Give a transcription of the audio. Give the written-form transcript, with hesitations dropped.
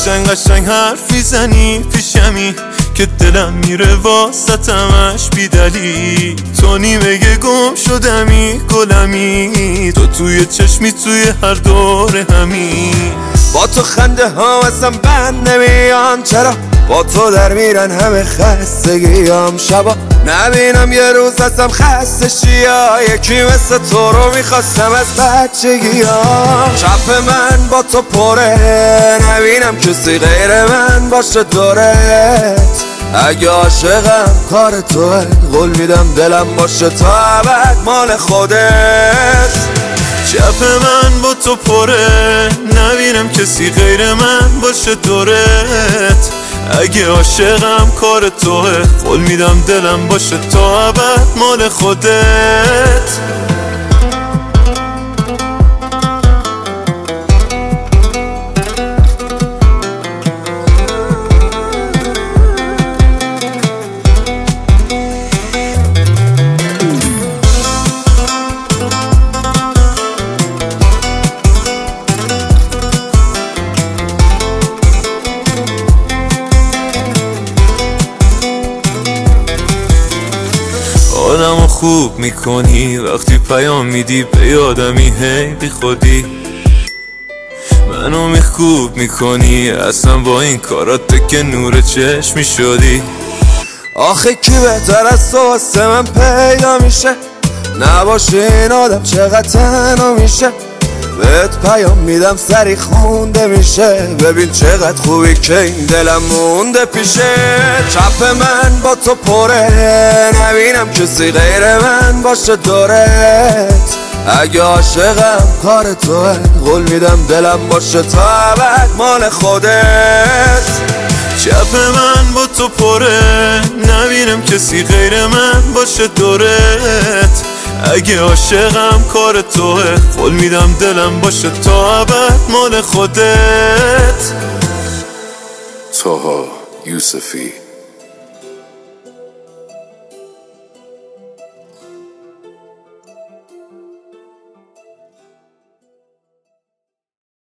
قشنگ قشنگ حرف میزنی پیشمی که دلم میره واسطمش بیدلی. تو نیمه گم شدمی گلمی، تو توی چشمی توی هر دور همی. با تو خنده ها ازم بند نمیان، چرا با تو در میرن همه خستگیام. شبا نبینم یه روز ازم خسته شیا، یکی مثل تو رو میخواستم از بچگیام. چپ من با تو پره، نبینم کسی غیر من باشه دورت. اگه عاشقم کار توه، قول میدم دلم باشه تا ابد مال خودت. چپ من با تو پره، نبینم کسی غیر من باشه دورت. اگه عاشقم کار توه، قول میدم دلم باشه تا ابد مال خودت. حالمو خوب میکنی وقتی پیام میدی به یادمی، هی بی خودی منو خوب میکنی. اصلا با این کارات که نور چشمی شدی. آخه کی بهتر از تو واسه من پیدا میشه، نباشه این آدم چقدر تنها میشه. بهت پیام میدم سری خونده میشه، ببین چقدر خوبی که این دلم مونده پیشه. چپ من با تو پره، نبینم کسی غیر من باشه دورت. اگه عاشقم کار توه، قول میدم دلم باشه تا ابد مال خودت. چپ من با تو پره، نبینم کسی غیر من باشه دورت. اگه عاشقم کار توه، قول میدم دلم باشه تا ابد مال خودت. طه یوسفی